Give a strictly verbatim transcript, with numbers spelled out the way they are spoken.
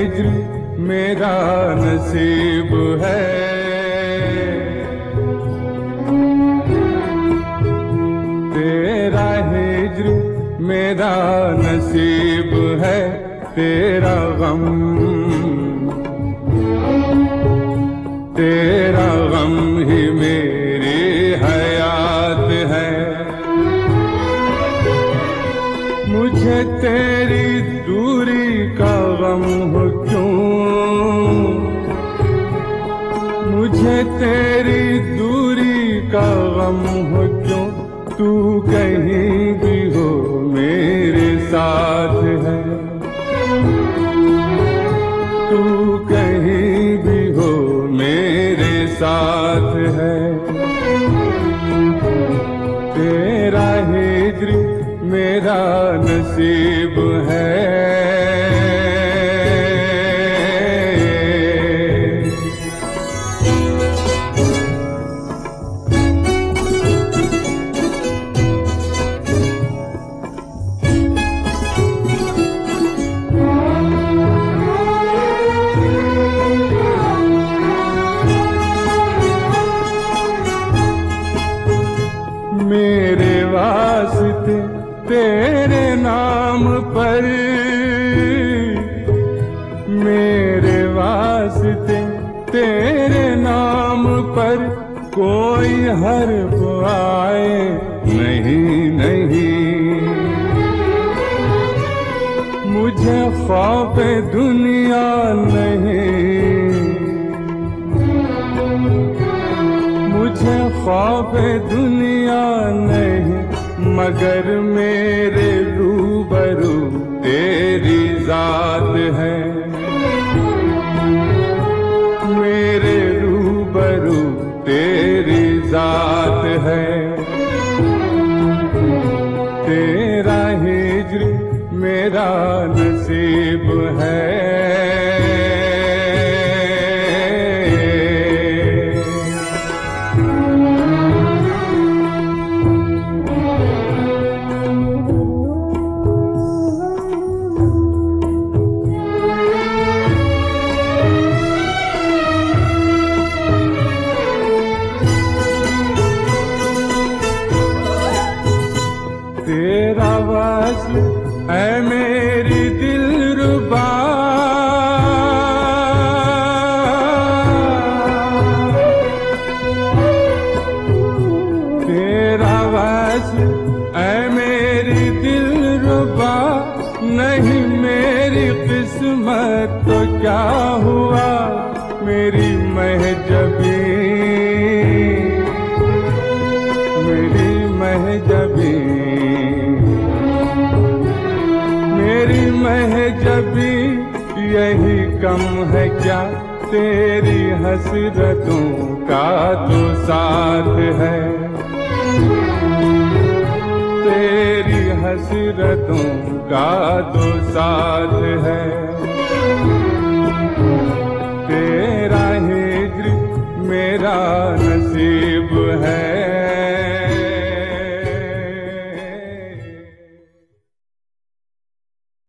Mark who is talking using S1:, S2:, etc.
S1: हिज्र मेरा नसीब है। तेरा हिज्र मेरा नसीब है, तेरा गम तेरा गम ही मेरी हयात है। मुझे तेरी दूरी का गम हो क्यों, मुझे तेरी दूरी का गम हो क्यों, तू कहीं भी हो मेरे साथ है। तू कहीं भी हो मेरे साथ है। तेरा हिज्र मेरा नसीब है। मेरे वास्ते तेरे नाम पर, मेरे वास्ते तेरे नाम पर कोई हर्फ आए नहीं नहीं। मुझे खौफ दुनिया नहीं, मुझे खौफ दुनिया नहीं, मगर मेरे रूबरू तेरी जात है। मेरे रूबरू तेरी जात है। तेरा हिज्र मेरा नसीब है। तेरा वस्ल है मेरी दिलरुबा, तेरा वस्ल है मेरी दिलरुबा, नहीं मेरी किस्मत तो क्या हुआ, मेरी महजबी मेरी महजबी मेरी महजबी यही कम है क्या, तेरी हसरतों का तो साथ है। तेरी हसरतों का तो साथ है। तेरा हिज्र मेरा नसीब है।